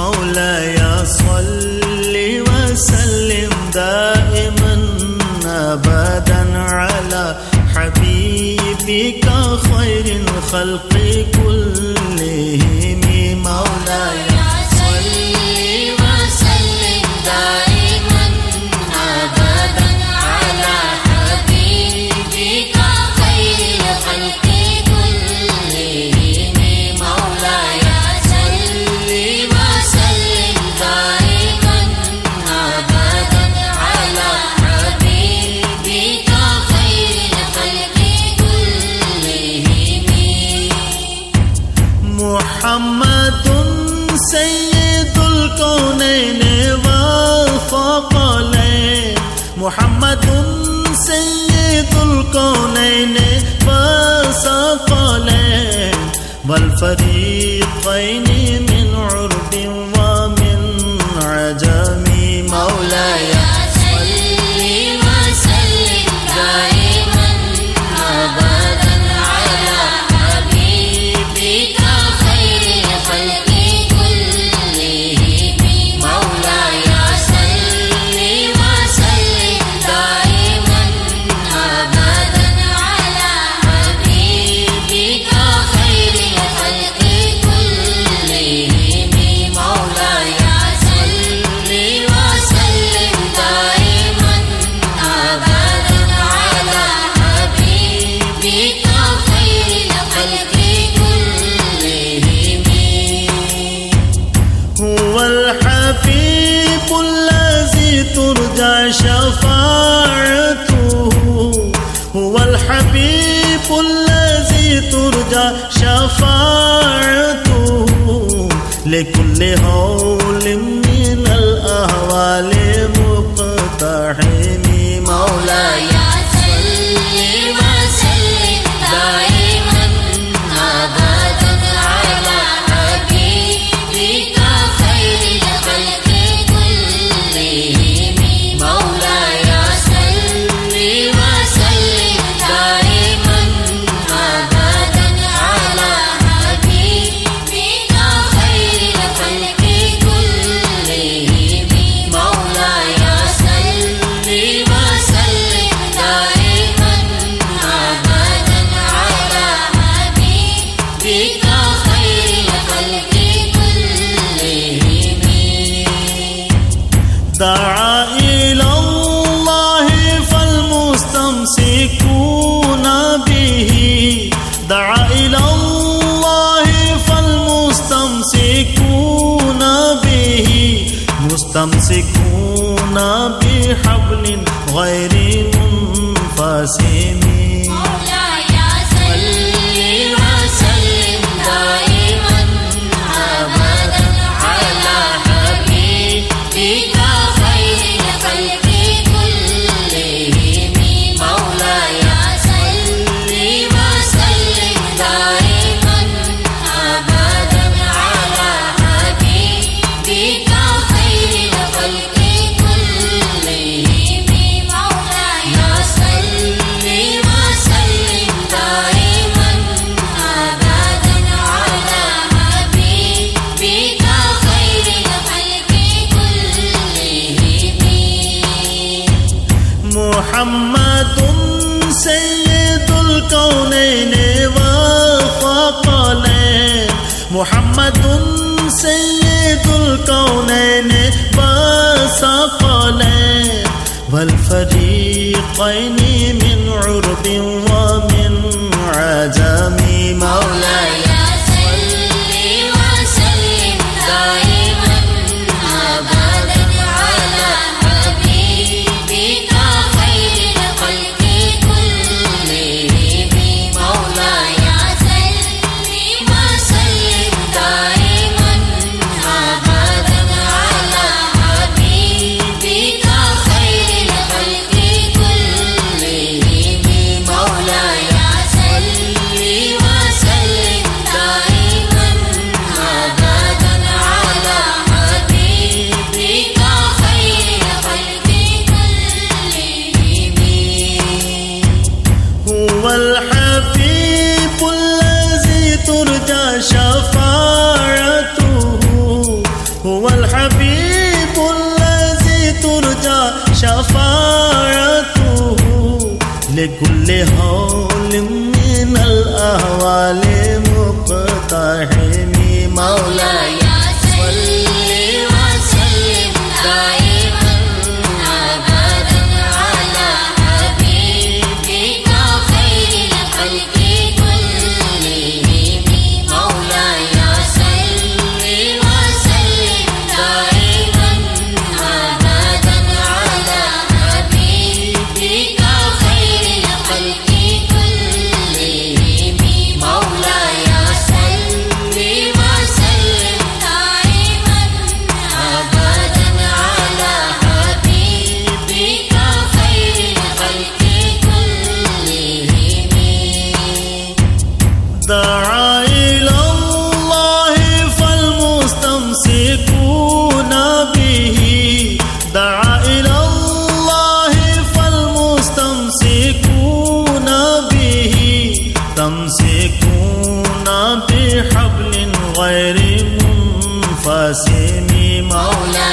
مولاي صل وسلم دائما أبدا على حبيبك خير الخلق كلهم مولاي صل وسلم دائما أبدا على حبيبك خير الخلق كلهم مولاي صل وسلم دائما أبدا على حبيبك خير الخلق كلهم محمد سيد الكونين والثقلين محمد سيد الكونين والثقلين والفريقين من عرب ومن عجم مولاي صل وسلم دائما أبدا على حبيبك خير الخلق كلهم مولاي صل وسلم دائما أبدا على حبيبك خير الخلق كلهم مولاي صل وسلم دائما أبدا على حبيبك خير الخلق كلهم هو الحبيب الذي ترجى شفاعته هو الحبيب الذي ترجى شفاعته لكل هول من الأهوال مقتحم مولاي صل وسلم دائما أبدا على حبيبك خير الخلق كلهم مولاي صل وسلم دائما أبدا على حبيبك خير الخلق كلهم مولاي صل وسلم دائما أبدا على حبيبك خير الخلق كلهم دعا إلى الله فالمستمسكون به دعا إلى الله فالمستمسكون به مستمسكون بحبل غير منفسم مولاي صل وسلم دائما أبدا على حبيبك خير الخلق كلهم مولاي صل وسلم دائما أبدا على حبيبك خير الخلق كلهم مولاي صل وسلم دائما أبدا على حبيبك خير الخلق كلهم محمد سيد الكونين والثقلين محمد سيد الكونين والثقلين والفريقين من عرب ومن عجم مولاي صل وسلم دائما أبدا على حبيبك خير الخلق كلهم مولاي صل وسلم دائما أبدا على حبيبك خير الخلق كلهم مولاي لكل هول من الأهوال مقتحم مولاي صل وسلم دائما أبدا على حبيبك خير الخلق كلهم مولاي صل وسلم دائما أبدا على حبيبك خير الخلق كلهم مولاي صل وسلم دائما أبدا على حبيبك خير الخلق كلهم دعا إلى الله فالمستمسكون به دعا إلى الله فالمستمسكون به تمسكون بحبل غير منفسم مولاي